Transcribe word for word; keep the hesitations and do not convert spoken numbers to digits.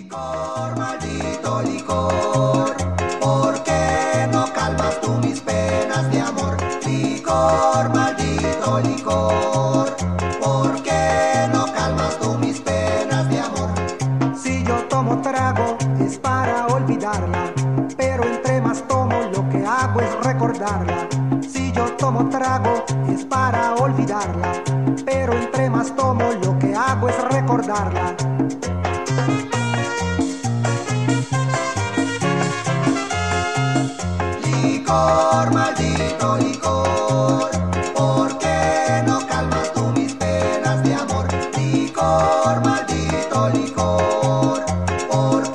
Licor, maldito licor, ¿por qué no calmas tú mis penas de amor? Licor, maldito licor, ¿por qué no calmas tú mis penas de amor? Si yo tomo trago es para olvidarla, pero entre más tomo lo que hago es recordarla. Si yo tomo trago es para olvidarla, pero entre más tomo lo que hago es recordarla. Licor, maldito licor, ¿por qué no calmas tú mis penas de amor? Licor, maldito licor, ¿por